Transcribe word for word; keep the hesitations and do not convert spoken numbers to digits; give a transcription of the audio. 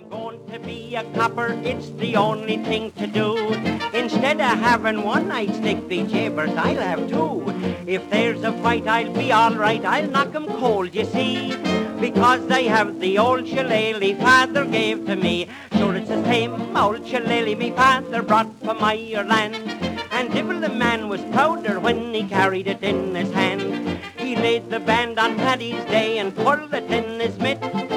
Going to be a copper, it's the only thing to do. Instead of having one night stick, be jabers, I'll have two. If there's a fight, I'll be all right, I'll knock 'em cold, you see. Because I have the old shillelagh father gave to me. Sure, it's the same old shillelagh me father brought from Ireland. And Dibble the man was prouder when he carried it in his hand. He laid the band on Paddy's Day and pulled it in his mitt.